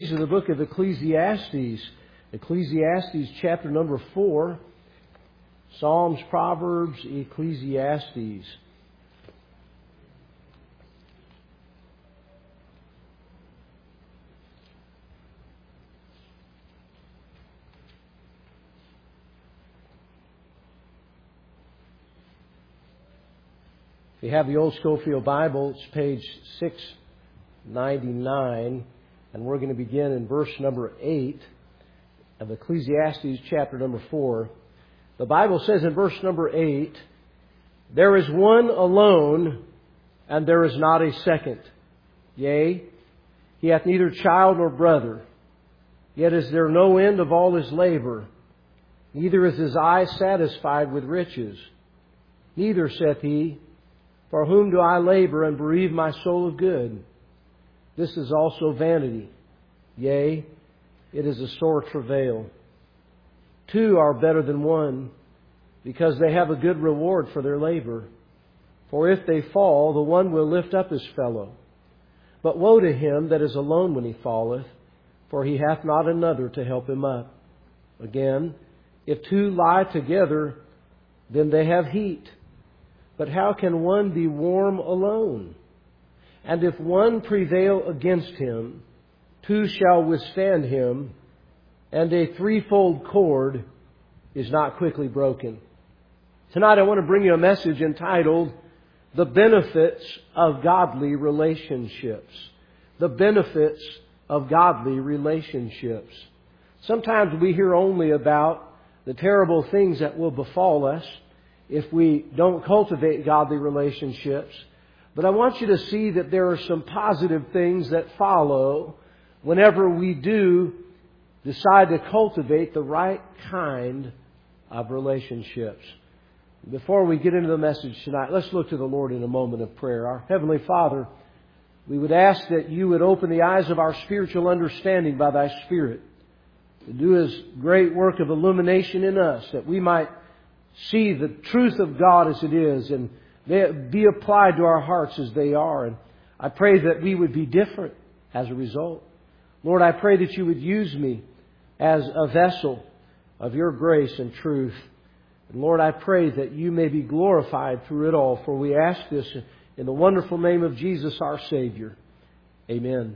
To the book of Ecclesiastes. Ecclesiastes chapter number 4. Psalms, Proverbs, Ecclesiastes. If you have the Old Scofield Bible, it's page 699. And we're going to begin in verse number 8 of Ecclesiastes chapter number 4. The Bible says in verse number 8, "There is one alone, and there is not a second. Yea, he hath neither child nor brother. Yet is there no end of all his labor. Neither is his eye satisfied with riches. Neither, saith he, for whom do I labor and bereave my soul of good? This is also vanity. Yea, it is a sore travail. Two are better than one, because they have a good reward for their labor. For if they fall, the one will lift up his fellow. But woe to him that is alone when he falleth, for he hath not another to help him up. Again, if two lie together, then they have heat. But how can one be warm alone? And if one prevail against him, two shall withstand him, and a threefold cord is not quickly broken." Tonight I want to bring you a message entitled, "The Benefits of Godly Relationships." The benefits of godly relationships. Sometimes we hear only about the terrible things that will befall us if we don't cultivate godly relationships. But I want you to see that there are some positive things that follow whenever we do decide to cultivate the right kind of relationships. Before we get into the message tonight, let's look to the Lord in a moment of prayer. Our Heavenly Father, we would ask that you would open the eyes of our spiritual understanding by Thy Spirit, to do His great work of illumination in us, that we might see the truth of God as it is and they be applied to our hearts as they are. And I pray that we would be different as a result. Lord, I pray that you would use me as a vessel of your grace and truth. And Lord, I pray that you may be glorified through it all. For we ask this in the wonderful name of Jesus, our Savior. Amen.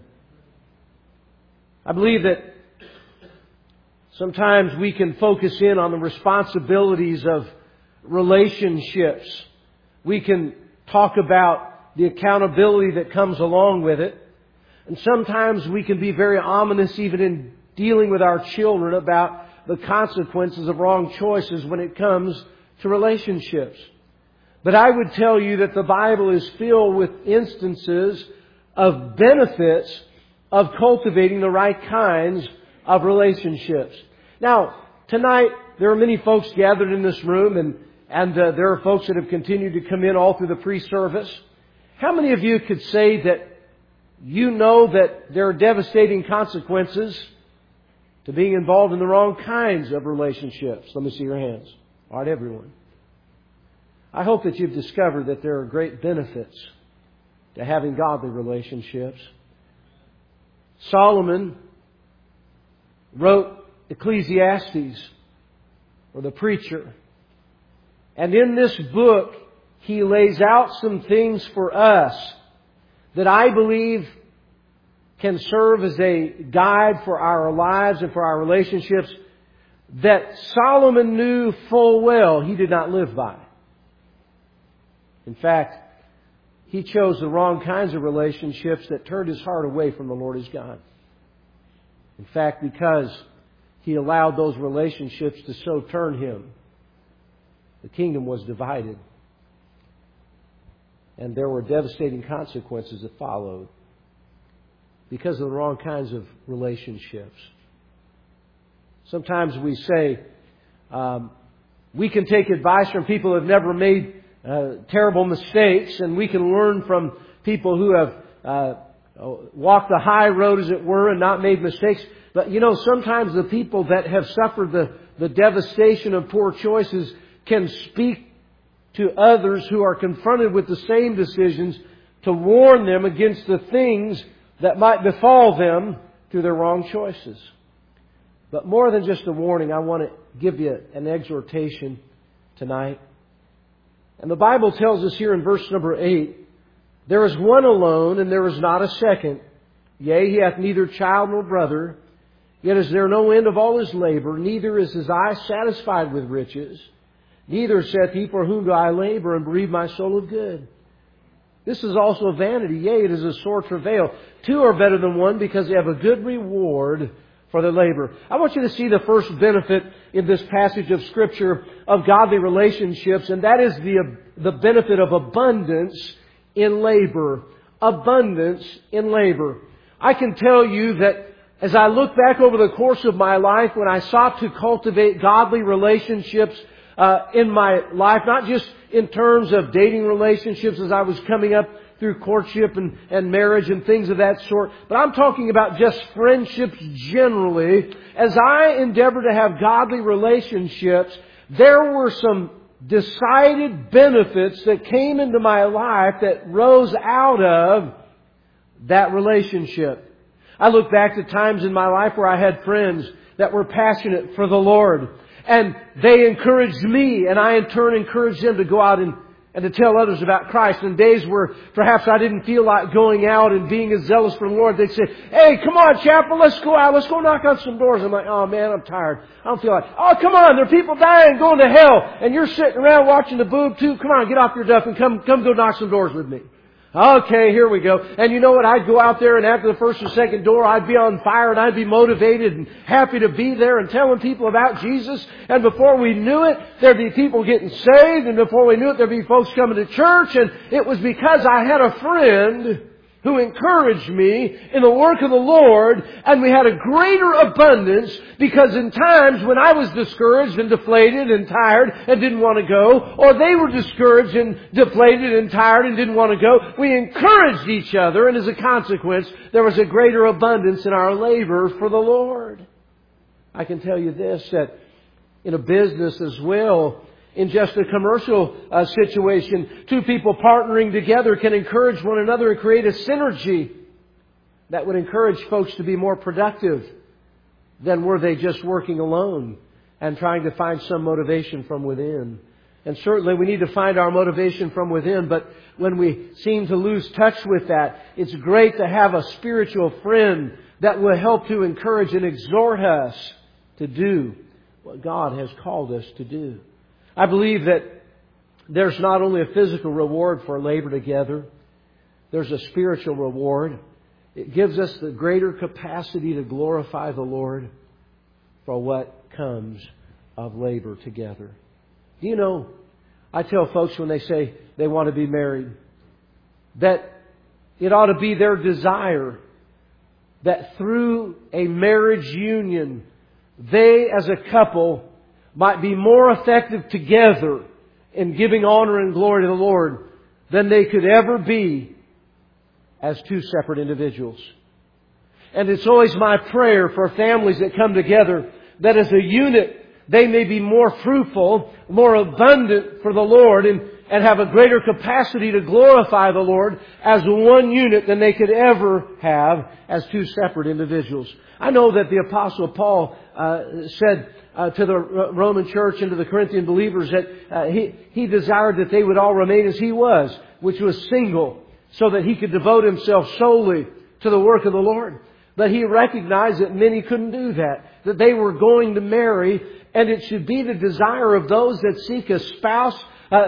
I believe that sometimes we can focus in on the responsibilities of relationships. We can talk about the accountability that comes along with it. And sometimes we can be very ominous even in dealing with our children about the consequences of wrong choices when it comes to relationships. But I would tell you that the Bible is filled with instances of benefits of cultivating the right kinds of relationships. Now, tonight there are many folks gathered in this room and there are folks that have continued to come in all through the pre-service. How many of you could say that you know that there are devastating consequences to being involved in the wrong kinds of relationships? Let me see your hands. All right, everyone. I hope that you've discovered that there are great benefits to having godly relationships. Solomon wrote Ecclesiastes, or the preacher. And in this book, he lays out some things for us that I believe can serve as a guide for our lives and for our relationships that Solomon knew full well he did not live by. In fact, he chose the wrong kinds of relationships that turned his heart away from the Lord his God. In fact, because he allowed those relationships to so turn him, the kingdom was divided. And there were devastating consequences that followed because of the wrong kinds of relationships. Sometimes we say, we can take advice from people who have never made terrible mistakes, and we can learn from people who have walked the high road, as it were, and not made mistakes. But sometimes the people that have suffered the devastation of poor choices can speak to others who are confronted with the same decisions to warn them against the things that might befall them through their wrong choices. But more than just a warning, I want to give you an exhortation tonight. And the Bible tells us here in verse number 8, there is one alone, and there is not a second. Yea, he hath neither child nor brother. Yet is there no end of all his labor, neither is his eye satisfied with riches. Neither saith he, for whom do I labor, and bereave my soul of good? This is also vanity, yea, it is a sore travail. Two are better than one, because they have a good reward for their labor. I want you to see the first benefit in this passage of Scripture of godly relationships, and that is the benefit of abundance in labor. Abundance in labor. I can tell you that as I look back over the course of my life, when I sought to cultivate godly relationships in my life, not just in terms of dating relationships as I was coming up through courtship and marriage and things of that sort, but I'm talking about just friendships generally. As I endeavored to have godly relationships, there were some decided benefits that came into my life that rose out of that relationship. I look back to times in my life where I had friends that were passionate for the Lord, and they encouraged me, and I in turn encouraged them to go out and to tell others about Christ. In days where perhaps I didn't feel like going out and being as zealous for the Lord, they'd say, "Hey, come on, Chapel, let's go out. Let's go knock on some doors." I'm like, "Oh man, I'm tired. I don't feel like." "Oh, come on, there are people dying, going to hell, and you're sitting around watching the boob tube. Come on, get off your duff and come go knock some doors with me." Okay, here we go. And you know what? I'd go out there, and after the first or second door, I'd be on fire, and I'd be motivated and happy to be there and telling people about Jesus. And before we knew it, there'd be people getting saved, and before we knew it, there'd be folks coming to church. And it was because I had a friend who encouraged me in the work of the Lord, and we had a greater abundance, because in times when I was discouraged and deflated and tired and didn't want to go, or they were discouraged and deflated and tired and didn't want to go, we encouraged each other, and as a consequence, there was a greater abundance in our labor for the Lord. I can tell you this, that in a business as well, in just a commercial situation, two people partnering together can encourage one another and create a synergy that would encourage folks to be more productive than were they just working alone and trying to find some motivation from within. And certainly we need to find our motivation from within, but when we seem to lose touch with that, it's great to have a spiritual friend that will help to encourage and exhort us to do what God has called us to do. I believe that there's not only a physical reward for labor together, there's a spiritual reward. It gives us the greater capacity to glorify the Lord for what comes of labor together. Do you know, I tell folks when they say they want to be married, that it ought to be their desire that through a marriage union, they as a couple might be more effective together in giving honor and glory to the Lord than they could ever be as two separate individuals. And it's always my prayer for families that come together that as a unit they may be more fruitful, more abundant for the Lord, and have a greater capacity to glorify the Lord as one unit than they could ever have as two separate individuals. I know that the Apostle Paul said to the Roman church and to the Corinthian believers that he desired that they would all remain as he was, which was single, so that he could devote himself solely to the work of the Lord. But he recognized that many couldn't do that they were going to marry, and it should be the desire of those that seek a spouse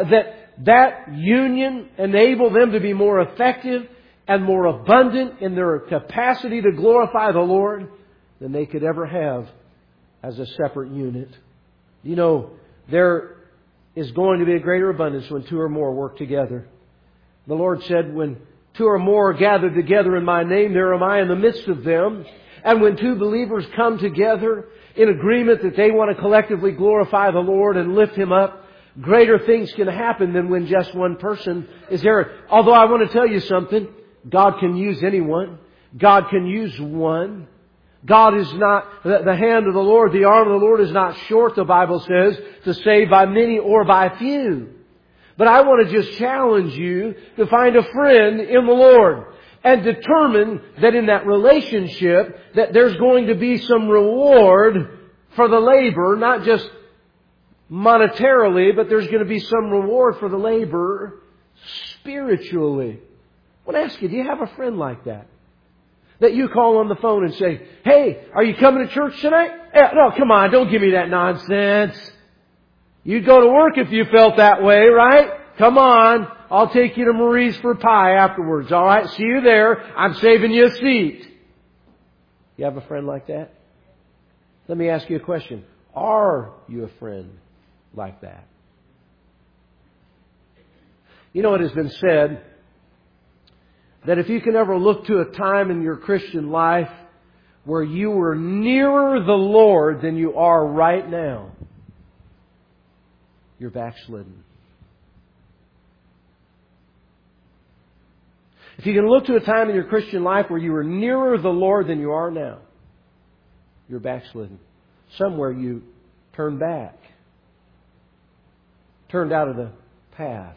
that union enable them to be more effective and more abundant in their capacity to glorify the Lord than they could ever have as a separate unit. You know, there is going to be a greater abundance when two or more work together. The Lord said, when two or more are gathered together in my name, there am I in the midst of them. And when two believers come together in agreement that they want to collectively glorify the Lord and lift Him up, greater things can happen than when just one person is there. Although I want to tell you something, God can use anyone. God can use one. God is not, the hand of the Lord, the arm of the Lord is not short, the Bible says, to save by many or by few. But I want to just challenge you to find a friend in the Lord and determine that in that relationship that there's going to be some reward for the labor, not just monetarily, but there's going to be some reward for the labor spiritually. I want to ask you, do you have a friend like that? That you call on the phone and say, "Hey, are you coming to church tonight?" No, come on, don't give me that nonsense. You'd go to work if you felt that way, right? Come on, I'll take you to Marie's for pie afterwards, all right? See you there. I'm saving you a seat. You have a friend like that? Let me ask you a question. Are you a friend like that? You know, it has been said that if you can ever look to a time in your Christian life where you were nearer the Lord than you are right now, you're backslidden. If you can look to a time in your Christian life where you were nearer the Lord than you are now, you're backslidden. Somewhere you turned back. Turned out of the path.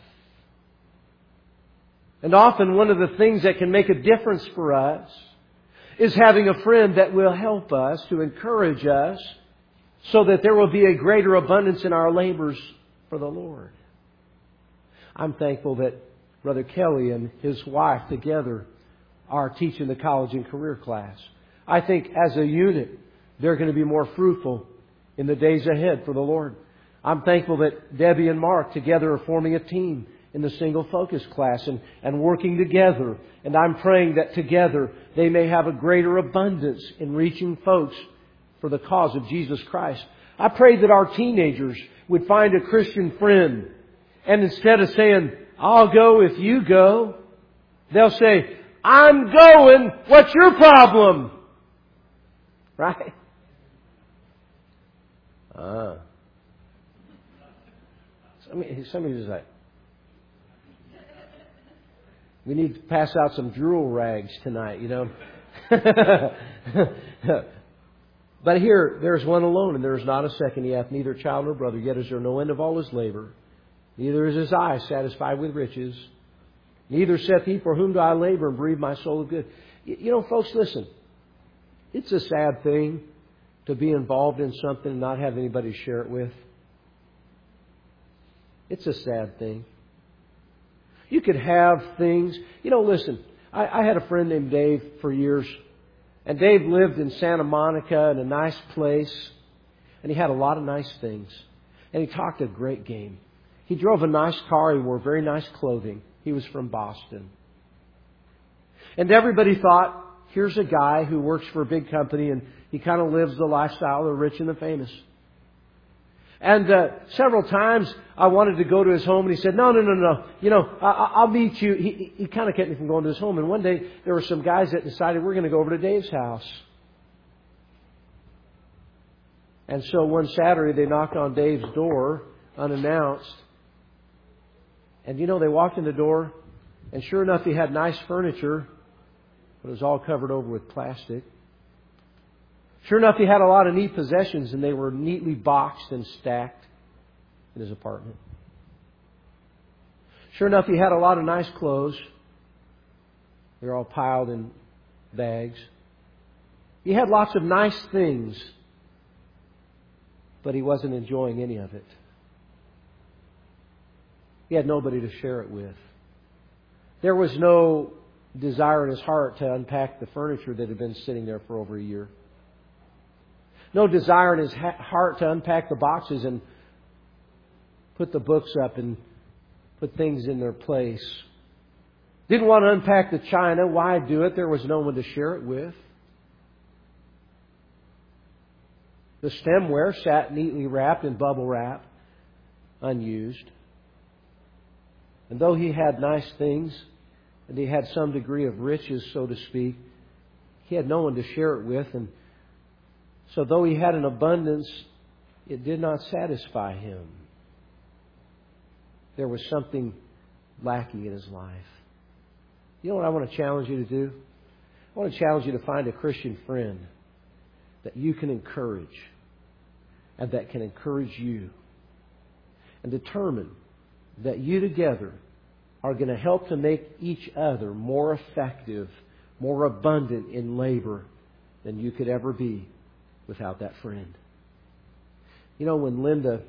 And often one of the things that can make a difference for us is having a friend that will help us, to encourage us, so that there will be a greater abundance in our labors for the Lord. I'm thankful that Brother Kelly and his wife together are teaching the college and career class. I think as a unit, they're going to be more fruitful in the days ahead for the Lord. I'm thankful that Debbie and Mark together are forming a team in the single focus class and working together. And I'm praying that together they may have a greater abundance in reaching folks for the cause of Jesus Christ. I pray that our teenagers would find a Christian friend, and instead of saying, "I'll go if you go," they'll say, "I'm going. What's your problem?" Right? Some of you is like, we need to pass out some drool rags tonight, you know. But here, there's one alone, and there is not a second. He hath neither child nor brother, yet is there no end of all his labor. Neither is his eye satisfied with riches. Neither saith he, "For whom do I labor and bereave my soul of good?" You know, folks, listen. It's a sad thing to be involved in something and not have anybody to share it with. It's a sad thing. You could have things. You know, listen, I had a friend named Dave for years. And Dave lived in Santa Monica in a nice place. And he had a lot of nice things. And he talked a great game. He drove a nice car. He wore very nice clothing. He was from Boston. And everybody thought, here's a guy who works for a big company and he kind of lives the lifestyle of the rich and the famous. And several times I wanted to go to his home and he said, no. You know, I'll meet you. He kind of kept me from going to his home. And one day there were some guys that decided we're going to go over to Dave's house. And so one Saturday they knocked on Dave's door unannounced. And you know, they walked in the door and sure enough he had nice furniture, but it was all covered over with plastic. Sure enough, he had a lot of neat possessions, and they were neatly boxed and stacked in his apartment. Sure enough, he had a lot of nice clothes. They were all piled in bags. He had lots of nice things, but he wasn't enjoying any of it. He had nobody to share it with. There was no desire in his heart to unpack the furniture that had been sitting there for over a year. No desire in his heart to unpack the boxes and put the books up and put things in their place. Didn't want to unpack the china. Why do it? There was no one to share it with. The stemware sat neatly wrapped in bubble wrap, unused. And though he had nice things, and he had some degree of riches, so to speak, he had no one to share it with. And so though he had an abundance, it did not satisfy him. There was something lacking in his life. You know what I want to challenge you to do? I want to challenge you to find a Christian friend that you can encourage and that can encourage you. And determine that you together are going to help to make each other more effective, more abundant in labor than you could ever be without that friend. You know, when Linda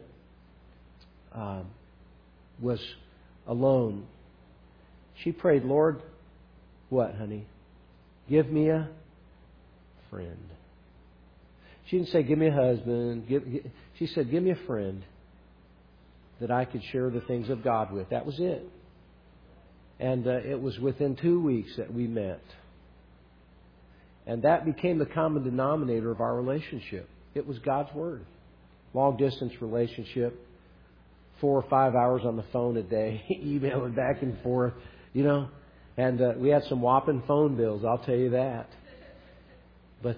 was alone, she prayed, Lord, what, honey? Give me a friend. She didn't say, give me a husband. She said, give me a friend that I could share the things of God with. That was it. And it was within 2 weeks that we met. And that became the common denominator of our relationship. It was God's Word. Long distance relationship. 4 or 5 hours on the phone a day. Emailing back and forth. You know. And we had some whopping phone bills, I'll tell you that. But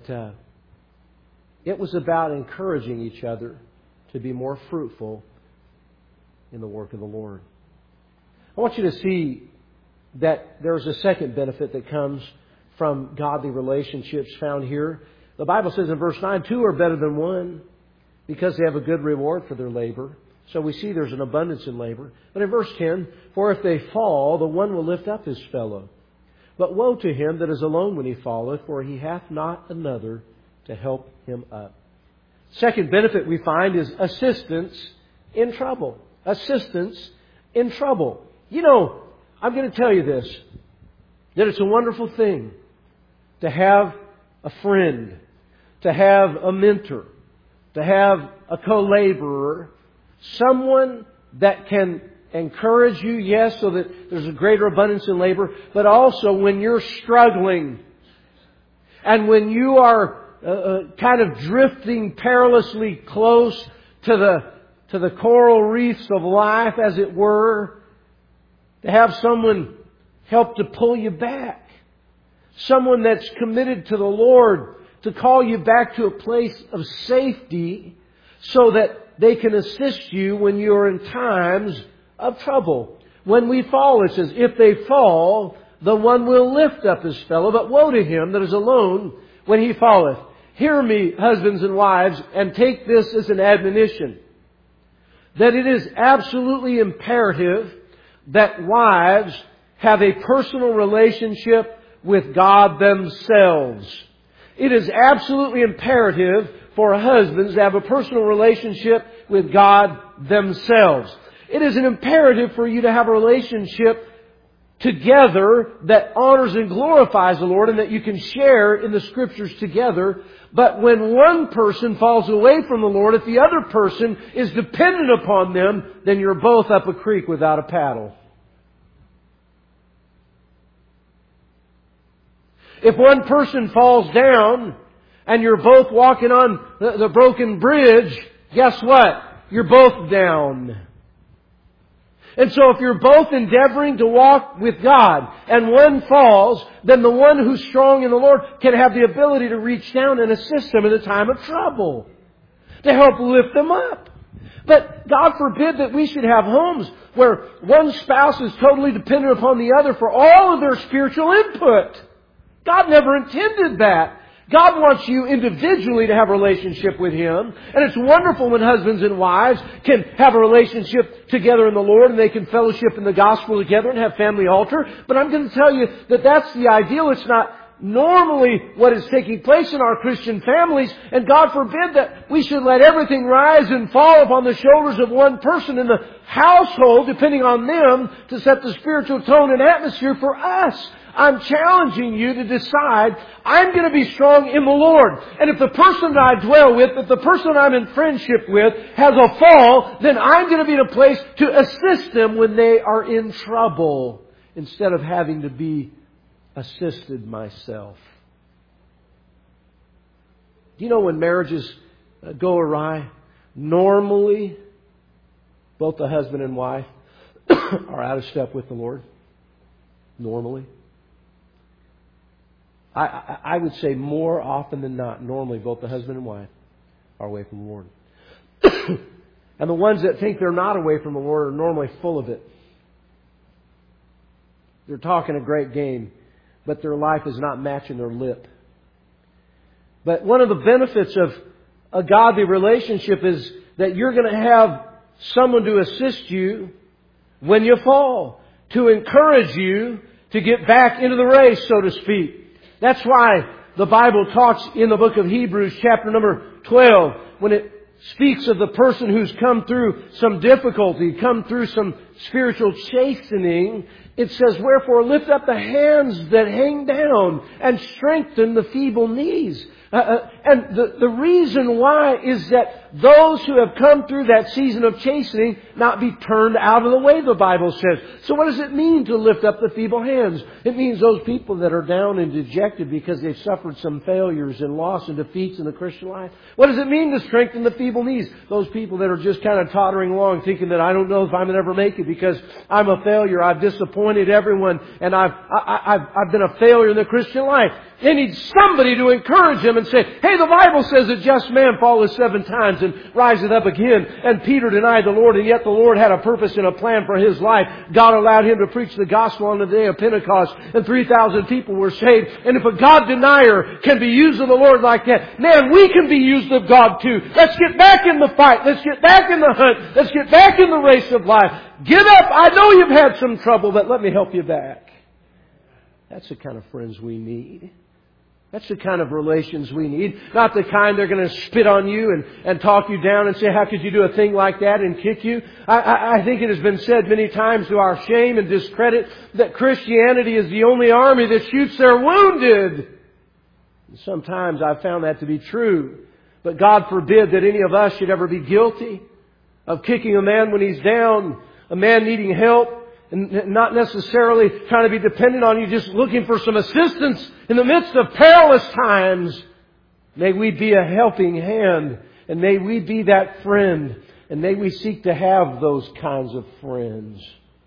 it was about encouraging each other to be more fruitful in the work of the Lord. I want you to see that there's a second benefit that comes from godly relationships found here. The Bible says in verse 9, 2 are better than 1 because they have a good reward for their labor. So we see there's an abundance in labor. But in verse 10, for if they fall, the one will lift up his fellow. But woe to him that is alone when he falleth, for he hath not another to help him up. Second benefit we find is assistance in trouble. Assistance in trouble. You know, I'm going to tell you this, that it's a wonderful thing to have a friend, to have a mentor, to have a co-laborer, someone that can encourage you, yes, so that there's a greater abundance in labor, but also when you're struggling and when you are kind of drifting perilously close to the coral reefs of life, as it were, to have someone help to pull you back. Someone that's committed to the Lord to call you back to a place of safety so that they can assist you when you're in times of trouble. When we fall, it says, if they fall, the one will lift up his fellow, but woe to him that is alone when he falleth. Hear me, husbands and wives, and take this as an admonition, that it is absolutely imperative that wives have a personal relationship with God themselves. It is absolutely imperative for husbands to have a personal relationship with God themselves. It is an imperative for you to have a relationship together that honors and glorifies the Lord and that you can share in the Scriptures together. But when one person falls away from the Lord, if the other person is dependent upon them, then you're both up a creek without a paddle. If one person falls down and you're both walking on the broken bridge, guess what? You're both down. And so if you're both endeavoring to walk with God and one falls, then the one who's strong in the Lord can have the ability to reach down and assist them in a time of trouble, to help lift them up. But God forbid that we should have homes where one spouse is totally dependent upon the other for all of their spiritual input. God never intended that. God wants you individually to have a relationship with Him. And it's wonderful when husbands and wives can have a relationship together in the Lord and they can fellowship in the gospel together and have family altar. But I'm going to tell you that that's the ideal. It's not normally what is taking place in our Christian families. And God forbid that we should let everything rise and fall upon the shoulders of one person in the household, depending on them, to set the spiritual tone and atmosphere for us. I'm challenging you to decide, I'm going to be strong in the Lord. And if the person that I dwell with, if the person I'm in friendship with has a fall, then I'm going to be in a place to assist them when they are in trouble, instead of having to be assisted myself. Do you know when marriages go awry? Normally, both the husband and wife are out of step with the Lord. Normally. I would say more often than not, normally both the husband and wife are away from the Lord. And the ones that think they're not away from the Lord are normally full of it. They're talking a great game, but their life is not matching their lip. But one of the benefits of a godly relationship is that you're going to have someone to assist you when you fall, to encourage you to get back into the race, so to speak. That's why the Bible talks in the book of Hebrews, chapter number 12, when it speaks of the person who's come through some difficulty, come through some spiritual chastening. It says, "Wherefore lift up the hands that hang down and strengthen the feeble knees." And the reason why is that those who have come through that season of chastening not be turned out of the way, the Bible says. So what does it mean to lift up the feeble hands? It means those people that are down and dejected because they've suffered some failures and loss and defeats in the Christian life. What does it mean to strengthen the feeble knees? Those people that are just kind of tottering along thinking that I don't know if I'm going to ever make it because I'm a failure. I've disappointed everyone and I've been a failure in the Christian life. They need somebody to encourage them and say, "Hey, the Bible says a just man falleth 7 times and riseth up again." And Peter denied the Lord, and yet the Lord had a purpose and a plan for his life. God allowed him to preach the gospel on the day of Pentecost, and 3,000 people were saved. And if a God denier can be used of the Lord like that, man, we can be used of God too. Let's get back in the fight. Let's get back in the hunt. Let's get back in the race of life. Get up. I know you've had some trouble, but let me help you back. That's the kind of friends we need. That's the kind of relations we need. Not the kind they're going to spit on you and talk you down and say, "How could you do a thing like that?" and kick you. I think it has been said many times to our shame and discredit that Christianity is the only army that shoots their wounded. And sometimes I've found that to be true. But God forbid that any of us should ever be guilty of kicking a man when he's down, a man needing help, and not necessarily trying to be dependent on you, just looking for some assistance in the midst of perilous times. May we be a helping hand, and may we be that friend, and may we seek to have those kinds of friends.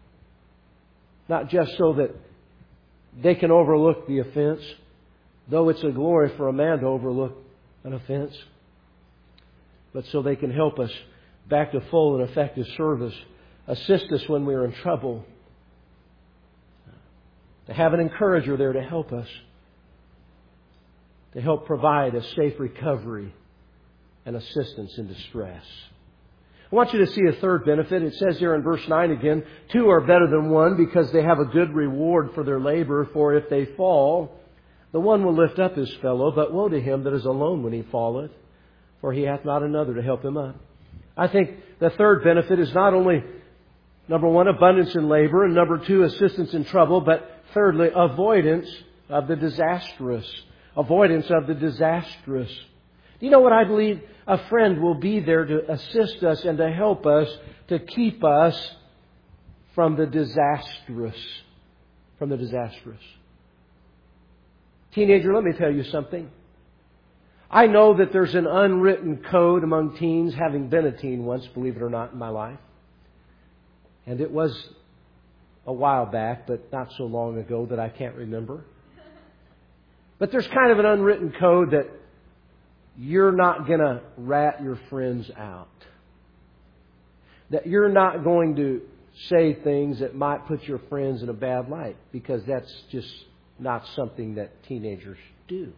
Not just so that they can overlook the offense, though it's a glory for a man to overlook an offense, but so they can help us back to full and effective service, assist us when we're in trouble, to have an encourager there to help us, to help provide a safe recovery and assistance in distress. I want you to see a third benefit. It says here in verse 9 again, 2 are better than 1 because they have a good reward for their labor. For if they fall, the one will lift up his fellow, but woe to him that is alone when he falleth, for he hath not another to help him up. I think the third benefit is not only, number 1, abundance in labor, and number 2, assistance in trouble, but thirdly, avoidance of the disastrous. Avoidance of the disastrous. Do you know what I believe? A friend will be there to assist us and to help us, to keep us from the disastrous. From the disastrous. Teenager, let me tell you something. I know that there's an unwritten code among teens, having been a teen once, believe it or not, in my life. And it was a while back, but not so long ago that I can't remember. But there's kind of an unwritten code that you're not going to rat your friends out. That you're not going to say things that might put your friends in a bad light, because that's just not something that teenagers do.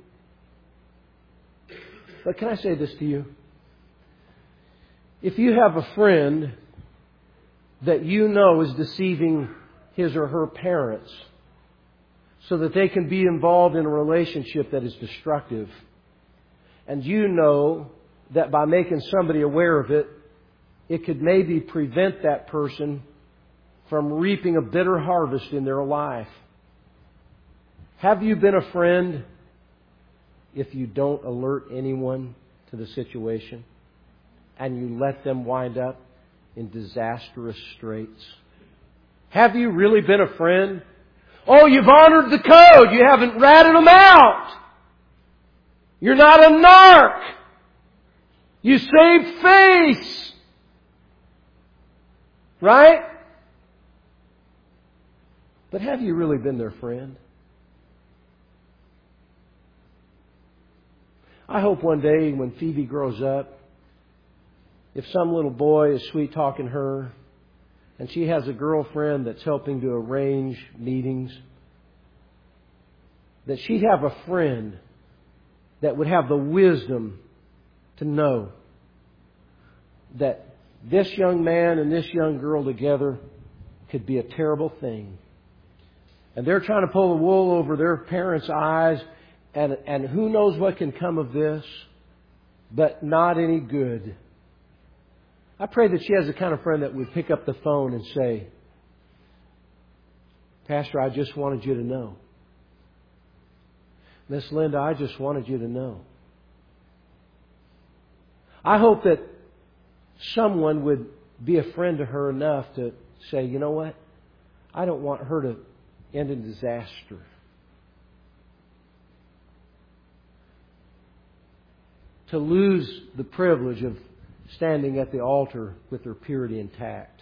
But can I say this to you? If you have a friend that you know is deceiving his or her parents so that they can be involved in a relationship that is destructive, and you know that by making somebody aware of it, it could maybe prevent that person from reaping a bitter harvest in their life. Have you been a friend if you don't alert anyone to the situation and you let them wind up in disastrous straits? Have you really been a friend? Oh, you've honored the code. You haven't ratted them out. You're not a narc. You saved face. Right? But have you really been their friend? I hope one day when Phoebe grows up, if some little boy is sweet-talking her and she has a girlfriend that's helping to arrange meetings, that she'd have a friend that would have the wisdom to know that this young man and this young girl together could be a terrible thing. And they're trying to pull the wool over their parents' eyes, and who knows what can come of this, but not any good. I pray that she has the kind of friend that would pick up the phone and say, Pastor, I just wanted you to know. Miss Linda, I just wanted you to know. I hope that someone would be a friend to her enough to say, you know what? I don't want her to end in disaster. To lose the privilege of standing at the altar with her purity intact.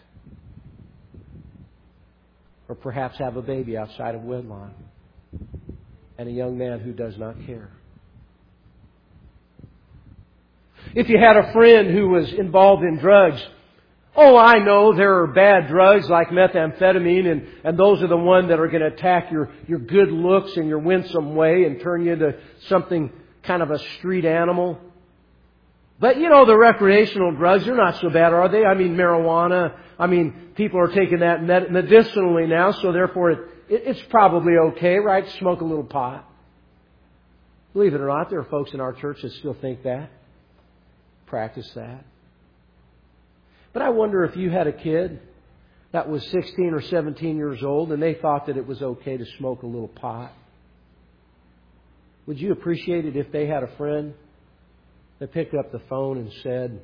Or perhaps have a baby outside of wedlock. And a young man who does not care. If you had a friend who was involved in drugs, oh, I know there are bad drugs like methamphetamine, and those are the ones that are going to attack your good looks and your winsome way and turn you into something kind of a street animal. But you know, the recreational drugs, they're not so bad, are they? I mean, marijuana, people are taking that medicinally now, so therefore it's probably okay, right? Smoke a little pot. Believe it or not, there are folks in our church that still think that. Practice that. But I wonder if you had a kid that was 16 or 17 years old and they thought that it was okay to smoke a little pot. Would you appreciate it if they had a friend that picked up the phone and said,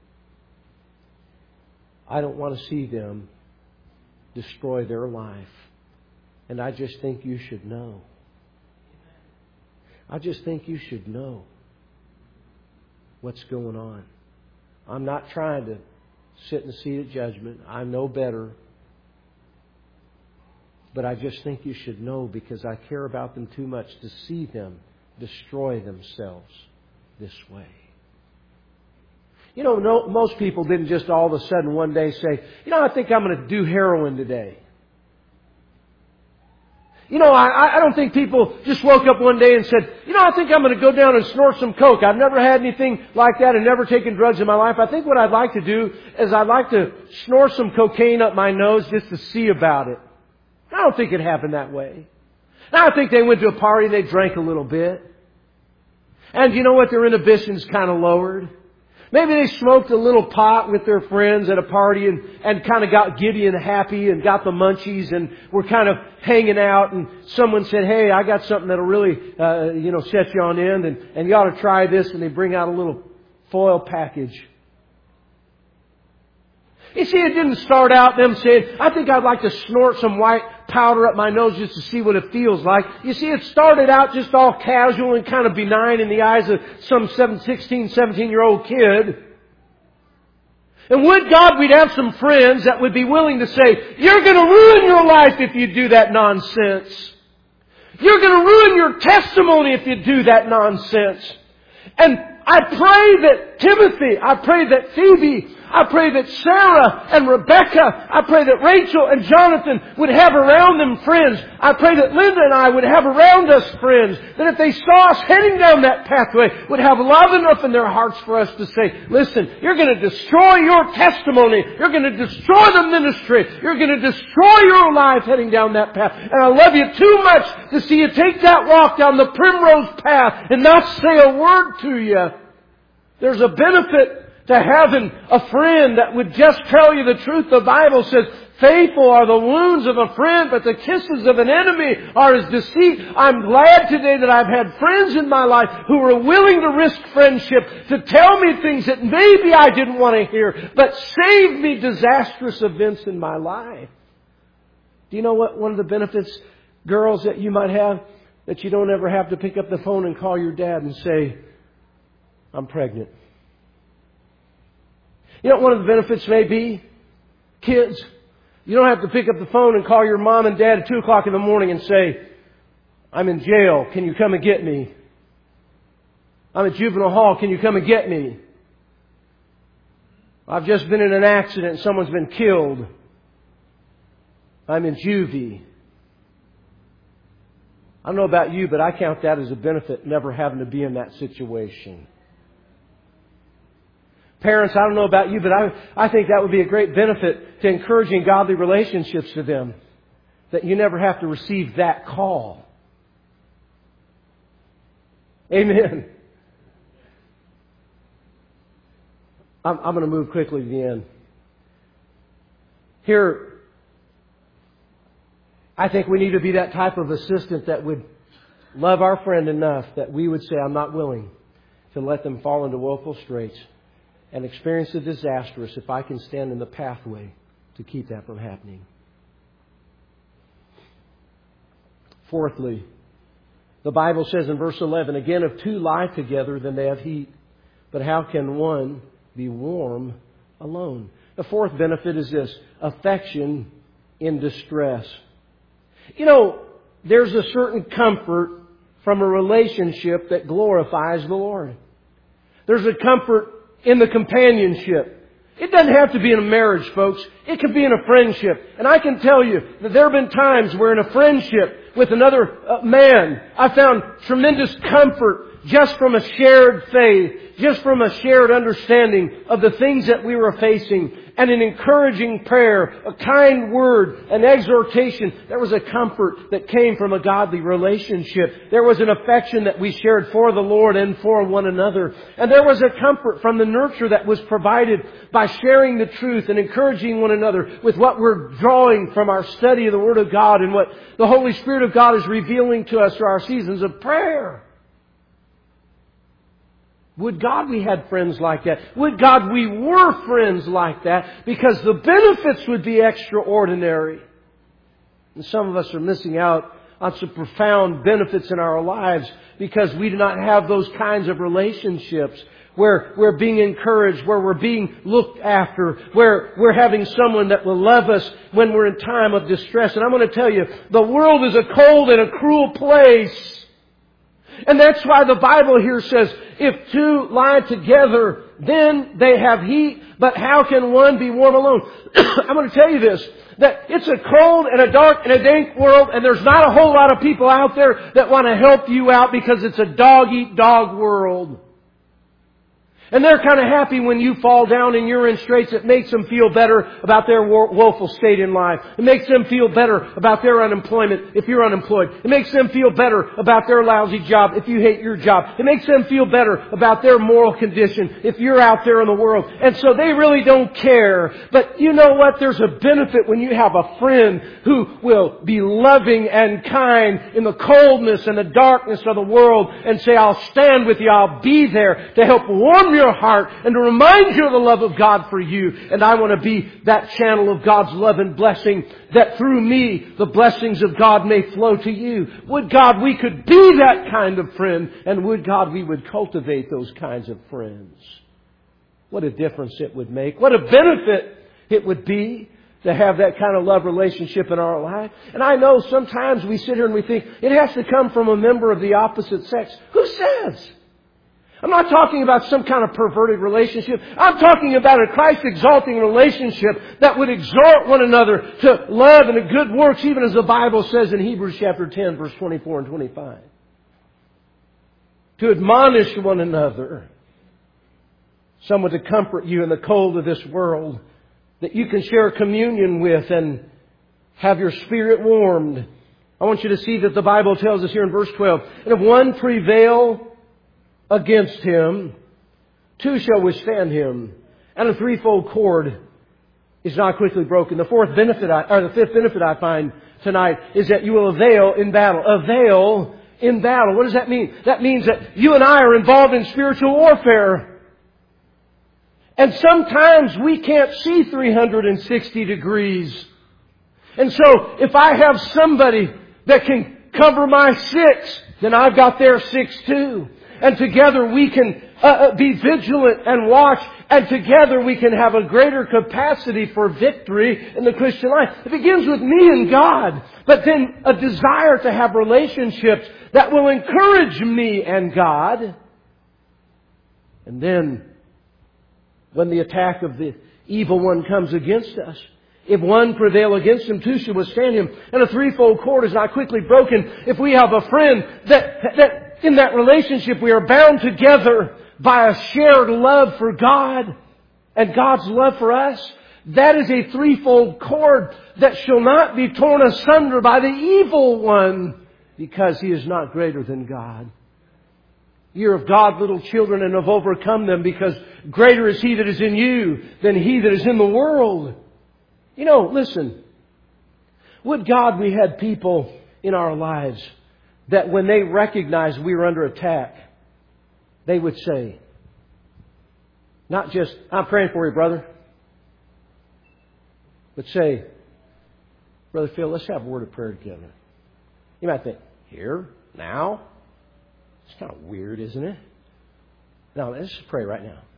I don't want to see them destroy their life. And I just think you should know. I just think you should know what's going on. I'm not trying to sit in the seat of judgment. I know better. But I just think you should know because I care about them too much to see them destroy themselves this way. You know, most people didn't just all of a sudden one day say, you know, I think I'm going to do heroin today. You know, I don't think people just woke up one day and said, you know, I think I'm going to go down and snort some coke. I've never had anything like that and never taken drugs in my life. I think what I'd like to do is I'd like to snort some cocaine up my nose just to see about it. I don't think it happened that way. I think they went to a party and they drank a little bit. And you know what? Their inhibitions kind of lowered. Maybe they smoked a little pot with their friends at a party and kind of got giddy and happy and got the munchies and were kind of hanging out, and someone said, hey, I got something that'll really, set you on end and you ought to try this, and they bring out a little foil package. You see, it didn't start out them saying, I think I'd like to snort some white powder up my nose just to see what it feels like. You see, it started out just all casual and kind of benign in the eyes of some 16, 17-year-old kid. And would God we'd have some friends that would be willing to say, you're going to ruin your life if you do that nonsense. You're going to ruin your testimony if you do that nonsense. And I pray that Timothy, I pray that Phoebe, I pray that Sarah and Rebecca, I pray that Rachel and Jonathan would have around them friends. I pray that Linda and I would have around us friends. That if they saw us heading down that pathway, would have love enough in their hearts for us to say, listen, you're going to destroy your testimony. You're going to destroy the ministry. You're going to destroy your life heading down that path. And I love you too much to see you take that walk down the primrose path and not say a word to you. There's a benefit to having a friend that would just tell you the truth. The Bible says, faithful are the wounds of a friend, but the kisses of an enemy are his deceit. I'm glad today that I've had friends in my life who were willing to risk friendship to tell me things that maybe I didn't want to hear, but saved me disastrous events in my life. Do you know what one of the benefits, girls, that you might have? That you don't ever have to pick up the phone and call your dad and say, I'm pregnant. You know what one of the benefits may be? Kids, you don't have to pick up the phone and call your mom and dad at 2 o'clock in the morning and say, I'm in jail. Can you come and get me? I'm at juvenile hall. Can you come and get me? I've just been in an accident. Someone's been killed. I'm in juvie. I don't know about you, but I count that as a benefit, never having to be in that situation. Parents, I don't know about you, but I think that would be a great benefit to encouraging godly relationships to them. That you never have to receive that call. Amen. I'm going to move quickly to the end. Here, I think we need to be that type of assistant that would love our friend enough that we would say, I'm not willing to let them fall into woeful straits and experience the disastrous if I can stand in the pathway to keep that from happening. Fourthly, the Bible says in verse 11, again, if two lie together, then they have heat. But how can one be warm alone? The fourth benefit is this: affection in distress. You know, there's a certain comfort from a relationship that glorifies the Lord. There's a comfort in the companionship. It doesn't have to be in a marriage, folks. It could be in a friendship. And I can tell you that there have been times where in a friendship with another man, I found tremendous comfort just from a shared faith, just from a shared understanding of the things that we were facing, and an encouraging prayer, a kind word, an exhortation. There was a comfort that came from a godly relationship. There was an affection that we shared for the Lord and for one another. And there was a comfort from the nurture that was provided by sharing the truth and encouraging one another with what we're drawing from our study of the Word of God and what the Holy Spirit of God is revealing to us through our seasons of prayer. Would God we had friends like that. Would God we were friends like that, because the benefits would be extraordinary. And some of us are missing out on some profound benefits in our lives because we do not have those kinds of relationships where we're being encouraged, where we're being looked after, where we're having someone that will love us when we're in time of distress. And I'm going to tell you, the world is a cold and a cruel place. And that's why the Bible here says, if two lie together, then they have heat. But how can one be warm alone? I'm going to tell you this, that it's a cold and a dark and a dank world, and there's not a whole lot of people out there that want to help you out because it's a dog-eat-dog world. And they're kind of happy when you fall down and you're in straits. It makes them feel better about their woeful state in life. It makes them feel better about their unemployment if you're unemployed. It makes them feel better about their lousy job if you hate your job. It makes them feel better about their moral condition if you're out there in the world. And so they really don't care. But you know what? There's a benefit when you have a friend who will be loving and kind in the coldness and the darkness of the world and say, I'll stand with you. I'll be there to help warm your heart and to remind you of the love of God for you. And I want to be that channel of God's love and blessing, that through me the blessings of God may flow to you. Would God we could be that kind of friend, and would God we would cultivate those kinds of friends. What a difference it would make. What a benefit it would be to have that kind of love relationship in our life. And I know sometimes we sit here and we think it has to come from a member of the opposite sex. Who says? I'm not talking about some kind of perverted relationship. I'm talking about a Christ-exalting relationship that would exhort one another to love and to good works, even as the Bible says in Hebrews chapter 10, verse 24 and 25. To admonish one another. Someone to comfort you in the cold of this world, that you can share communion with and have your spirit warmed. I want you to see that the Bible tells us here in verse 12, and if one prevail against him, two shall withstand him, and a threefold cord is not quickly broken. The fifth benefit I find tonight is that you will avail in battle. Avail in battle. What does that mean? That means that you and I are involved in spiritual warfare. And sometimes we can't see 360 degrees. And so if I have somebody that can cover my 6, then I've got their 6 too. And together we can be vigilant and watch. And together we can have a greater capacity for victory in the Christian life. It begins with me and God. But then a desire to have relationships that will encourage me and God. And then when the attack of the evil one comes against us, if one prevail against him, two shall withstand him. And a threefold cord is not quickly broken. If we have a friend that in that relationship we are bound together by a shared love for God. and God's love for us, that is a threefold cord that shall not be torn asunder by the evil one, because he is not greater than God. You're of God, little children, and have overcome them, because greater is He that is in you than he that is in the world. You know, listen. Would God we had people in our lives that when they recognized we were under attack, they would say, not just, I'm praying for you, brother, but say, Brother Phil, let's have a word of prayer together. You might think, here? Now? It's kind of weird, isn't it? No, let's just pray right now.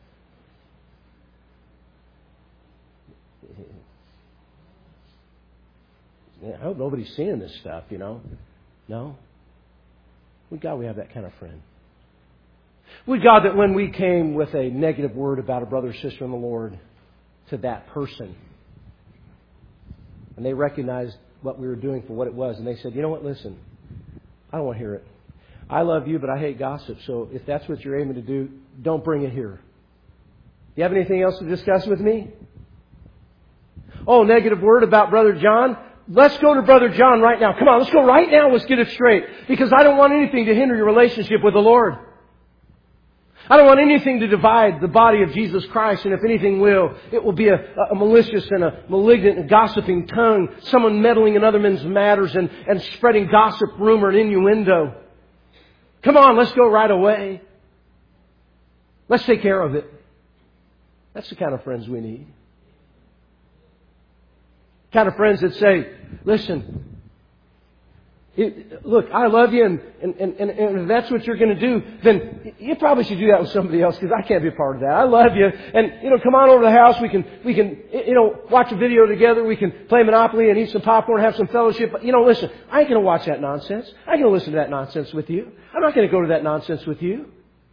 I hope nobody's seeing this stuff, you know. No? Would God we have that kind of friend? Would God that when we came with a negative word about a brother or sister in the Lord to that person, and they recognized what we were doing for what it was, and they said, you know what, listen, I don't want to hear it. I love you, but I hate gossip, so if that's what you're aiming to do, don't bring it here. Do you have anything else to discuss with me? Oh, negative word about Brother John? Let's go to Brother John right now. Come on, let's go right now. Let's get it straight. Because I don't want anything to hinder your relationship with the Lord. I don't want anything to divide the body of Jesus Christ. And if anything will, it will be a malicious and a malignant and gossiping tongue. Someone meddling in other men's matters and spreading gossip, rumor, and innuendo. Come on, let's go right away. Let's take care of it. That's the kind of friends we need. Kind of friends that say, listen, look, I love you, and if that's what you're going to do, then you probably should do that with somebody else, because I can't be a part of that. I love you, and come on over to the house. We can watch a video together. We can play Monopoly and eat some popcorn, have some fellowship. But listen, I ain't going to watch that nonsense. I ain't going to listen to that nonsense with you. I'm not going to go to that nonsense with you,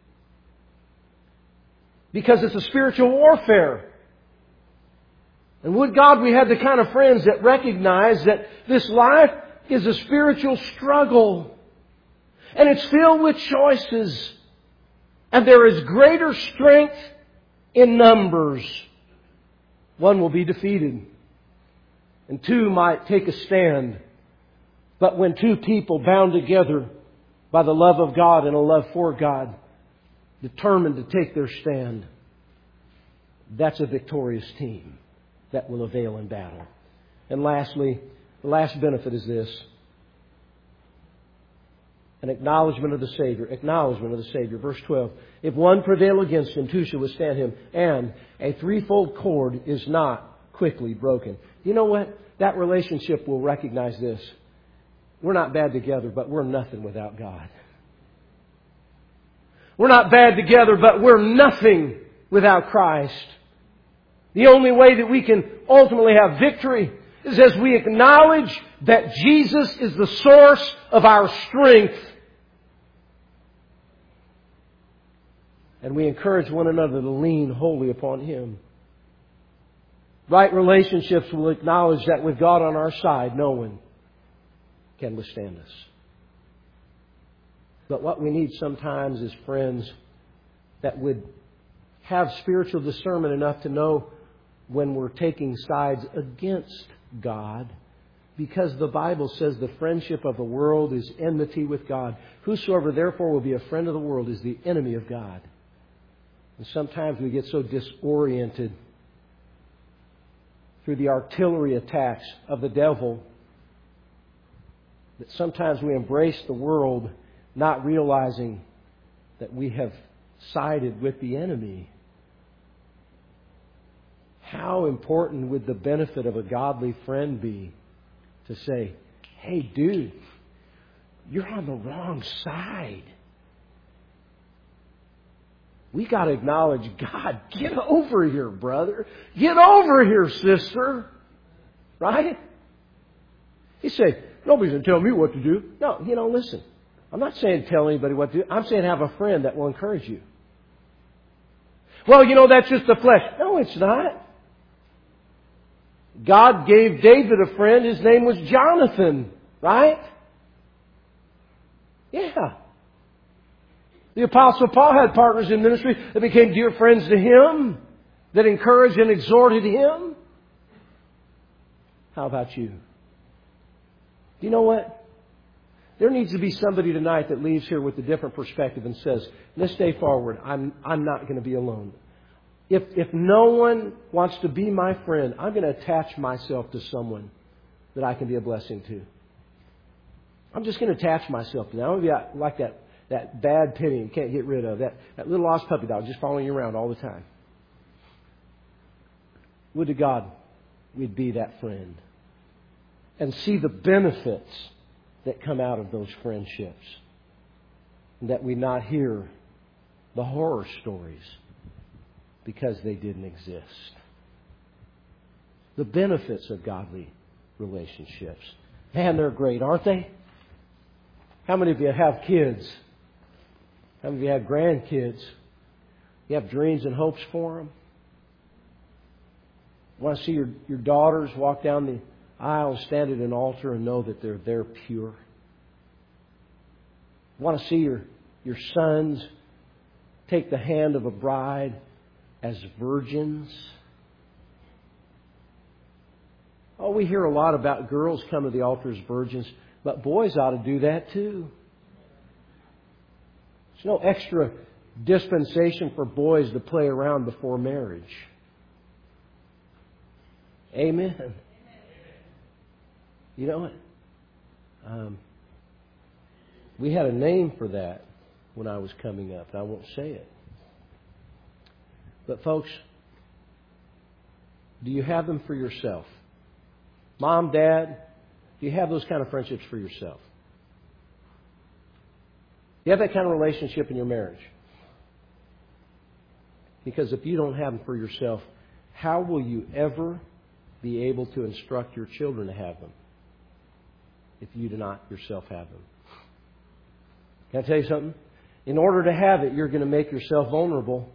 because it's a spiritual warfare. And would God we had the kind of friends that recognize that this life is a spiritual struggle. And it's filled with choices. And there is greater strength in numbers. One will be defeated. And two might take a stand. But when two people bound together by the love of God and a love for God, determined to take their stand, that's a victorious team that will avail in battle. And lastly, the last benefit is this. An acknowledgement of the Savior. Acknowledgement of the Savior. Verse 12. If one prevail against him, two shall withstand him. And a threefold cord is not quickly broken. You know what? That relationship will recognize this. We're not bad together, but we're nothing without God. We're not bad together, but we're nothing without Christ. The only way that we can ultimately have victory is as we acknowledge that Jesus is the source of our strength. And we encourage one another to lean wholly upon Him. Right relationships will acknowledge that with God on our side, no one can withstand us. But what we need sometimes is friends that would have spiritual discernment enough to know when we're taking sides against God, because the Bible says the friendship of the world is enmity with God. Whosoever therefore will be a friend of the world is the enemy of God. And sometimes we get so disoriented through the artillery attacks of the devil that sometimes we embrace the world, not realizing that we have sided with the enemy. How important would the benefit of a godly friend be to say, hey, dude, you're on the wrong side. We got to acknowledge God. Get over here, brother. Get over here, sister. Right? You say, nobody's going to tell me what to do. No, listen. I'm not saying tell anybody what to do. I'm saying have a friend that will encourage you. Well, that's just the flesh. No, it's not. God gave David a friend. His name was Jonathan. Right? Yeah. The Apostle Paul had partners in ministry that became dear friends to him. that encouraged and exhorted him? How about you? Do you know what? There needs to be somebody tonight that leaves here with a different perspective and says, this day forward, I'm not going to be alone. If no one wants to be my friend, I'm going to attach myself to someone that I can be a blessing to. I'm just going to attach myself to them. I'm going to be like that bad penny you can't get rid of. That little lost puppy dog just following you around all the time. Would to God we'd be that friend. And see the benefits that come out of those friendships. And that we not hear the horror stories because they didn't exist. The benefits of godly relationships. Man, they're great, aren't they? How many of you have kids? How many of you have grandkids? You have dreams and hopes for them? You want to see your daughters walk down the aisle and stand at an altar and know that they're pure? You want to see your sons take the hand of a bride as virgins? Oh, we hear a lot about girls come to the altar as virgins, but boys ought to do that too. There's no extra dispensation for boys to play around before marriage. Amen. You know what? We had a name for that when I was coming up, and I won't say it. But folks, do you have them for yourself? Mom, Dad, do you have those kind of friendships for yourself? Do you have that kind of relationship in your marriage? Because if you don't have them for yourself, how will you ever be able to instruct your children to have them if you do not yourself have them? Can I tell you something? In order to have it, you're going to make yourself vulnerable.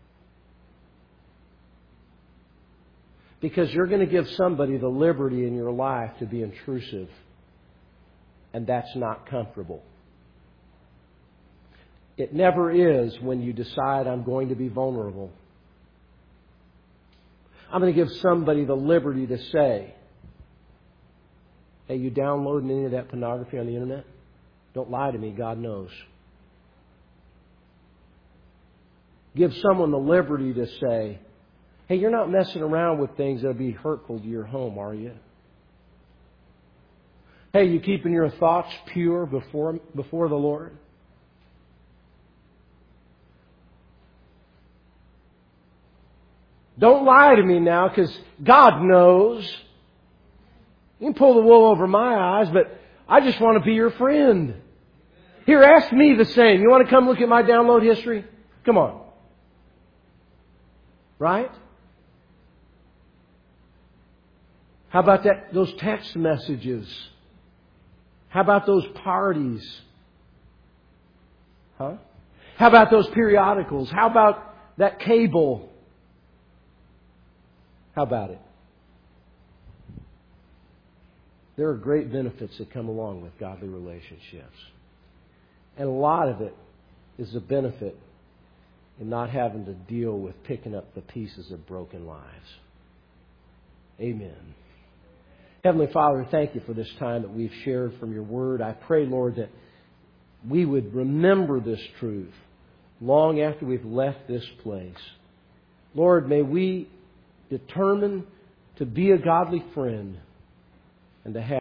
Because you're going to give somebody the liberty in your life to be intrusive. And that's not comfortable. It never is when you decide I'm going to be vulnerable. I'm going to give somebody the liberty to say, hey, you downloading any of that pornography on the internet? Don't lie to me, God knows. Give someone the liberty to say, hey, you're not messing around with things that will be hurtful to your home, are you? Hey, you keeping your thoughts pure before the Lord? Don't lie to me now, because God knows. You can pull the wool over my eyes, but I just want to be your friend. Here, ask me the same. You want to come look at my download history? Come on. Right? How about those text messages? How about those parties? Huh? How about those periodicals? How about that cable? How about it? There are great benefits that come along with godly relationships. And a lot of it is the benefit in not having to deal with picking up the pieces of broken lives. Amen. Heavenly Father, thank you for this time that we've shared from your word. I pray, Lord, that we would remember this truth long after we've left this place. Lord, may we determine to be a godly friend and to have